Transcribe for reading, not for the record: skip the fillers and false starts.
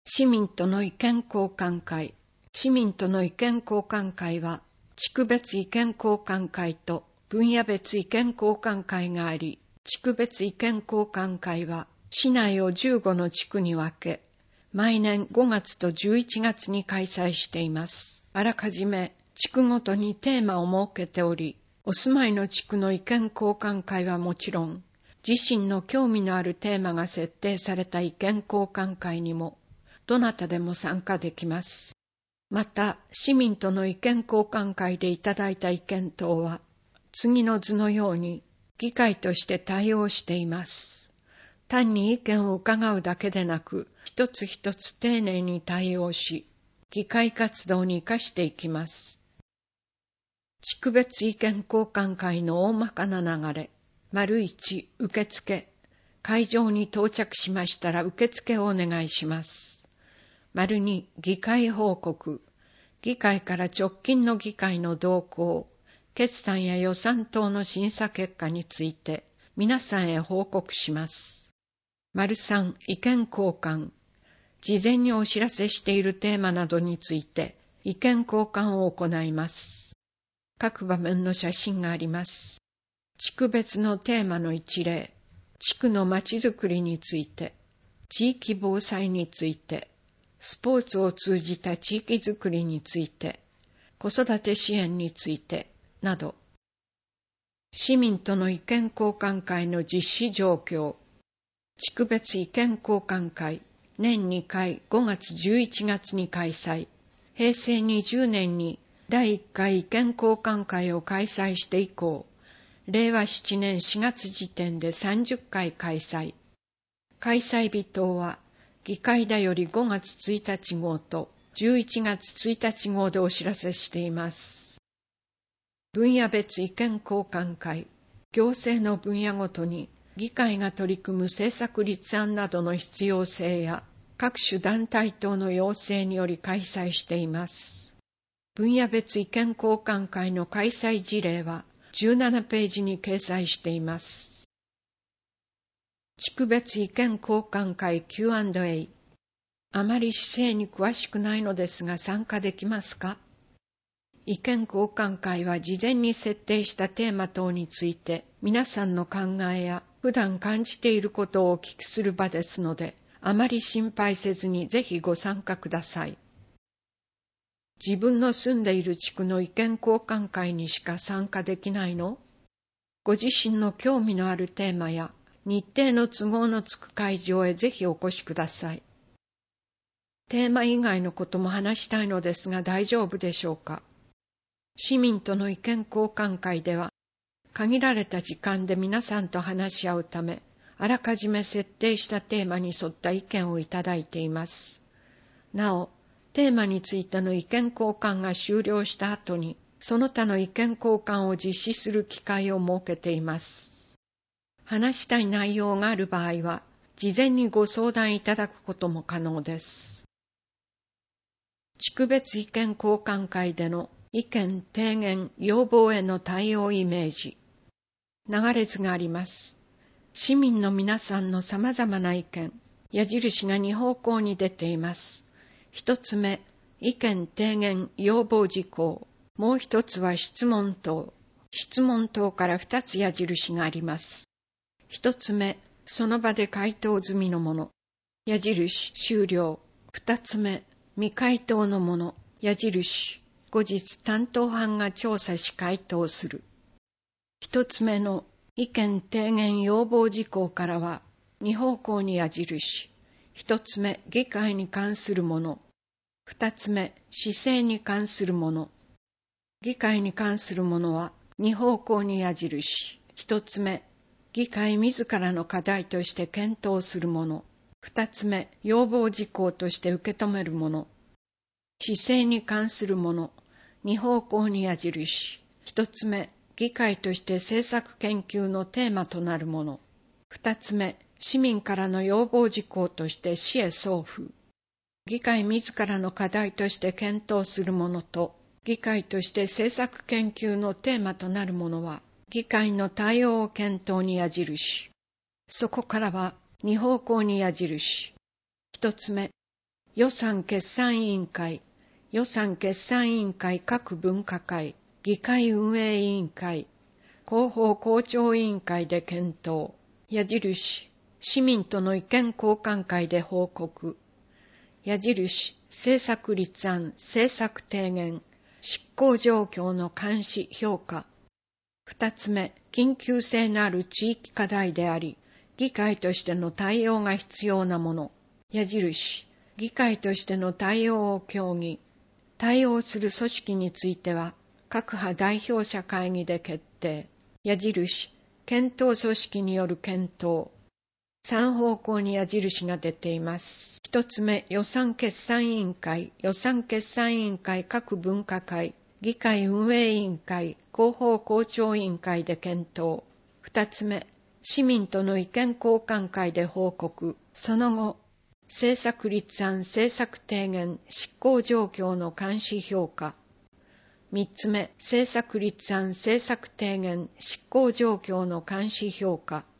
市民との意見交換会。市民との意見交換会は、地区別意見交換会と分野別意見交換会があり、地区別意見交換会は、市内を15の地区に分け、毎年5月と11月に開催しています。あらかじめ地区ごとにテーマを設けており、お住まいの地区の意見交換会はもちろん、自身の興味のあるテーマが設定された意見交換会にも、どなたでも参加できます。また、市民との意見交換会でいただいた意見等は、次の図のように議会として対応しています。単に意見を伺うだけでなく、一つ一つ丁寧に対応し、議会活動に生かしていきます。地区別意見交換会の大まかな流れ。1、受付。会場に到着しましたら受付をお願いします。2、議会報告。議会から直近の議会の動向、決算や予算等の審査結果について皆さんへ報告します。3、意見交換。事前にお知らせしているテーマなどについて意見交換を行います。各場面の写真があります。地区別のテーマの一例、地区のまちづくりについて、地域防災について、スポーツを通じた地域づくりについて、子育て支援について、など。市民との意見交換会の実施状況。地区別意見交換会、年2回5月11月に開催。平成20年に第1回意見交換会を開催して以降、令和7年4月時点で30回開催。開催日等は、議会だより5月1日号と11月1日号でお知らせしています。分野別意見交換会、行政の分野ごとに議会が取り組む政策立案などの必要性や各種団体等の要請により開催しています。分野別意見交換会の開催事例は17ページに掲載しています。地区別意見交換会 Q&A。あまり市政に詳しくないのですが参加できますか？意見交換会は事前に設定したテーマ等について皆さんの考えや普段感じていることをお聞きする場ですので、あまり心配せずにぜひご参加ください。自分の住んでいる地区の意見交換会にしか参加できないの？ご自身の興味のあるテーマや日程の都合のつく会場へぜひお越しください。テーマ以外のことも話したいのですが大丈夫でしょうか？市民との意見交換会では、限られた時間で皆さんと話し合うため、あらかじめ設定したテーマに沿った意見をいただいています。なお、テーマについての意見交換が終了した後に、その他の意見交換を実施する機会を設けています。話したい内容がある場合は、事前にご相談いただくことも可能です。地区別意見交換会での意見、提言、要望への対応イメージ。流れ図があります。市民の皆さんの様々な意見、矢印が2方向に出ています。一つ目、意見、提言、要望事項。もう一つは質問等。質問等から2つ矢印があります。一つ目、その場で回答済みのもの。矢印、終了。二つ目、未回答のもの。矢印、後日担当班が調査し回答する。一つ目の意見、提言、要望事項からは、2方向に矢印。一つ目、議会に関するもの。二つ目、市政に関するもの。議会に関するものは、2方向に矢印。一つ目、議会自らの課題として検討するもの。二つ目、要望事項として受け止めるもの。市政に関するもの。2方向に矢印。一つ目、議会として政策研究のテーマとなるもの。二つ目、市民からの要望事項として市へ送付。議会自らの課題として検討するものと、議会として政策研究のテーマとなるものは、議会の対応を検討に矢印。そこからは2方向に矢印。一つ目、 予算決算委員会、予算決算委員会各分科会、議会運営委員会、広報校長委員会で検討。矢印、市民との意見交換会で報告。矢印、政策立案、政策提言、執行状況の監視、評価。二つ目、緊急性のある地域課題であり、議会としての対応が必要なもの。矢印、議会としての対応を協議。対応する組織については、各派代表者会議で決定。矢印、検討組織による検討。3方向に矢印が出ています。一つ目、予算決算委員会、予算決算委員会各分科会、議会運営委員会、広報校長委員会で検討。二つ目、市民との意見交換会で報告。その後、政策立案、政策提言、執行状況の監視評価。三つ目、政策立案、政策提言、執行状況の監視評価。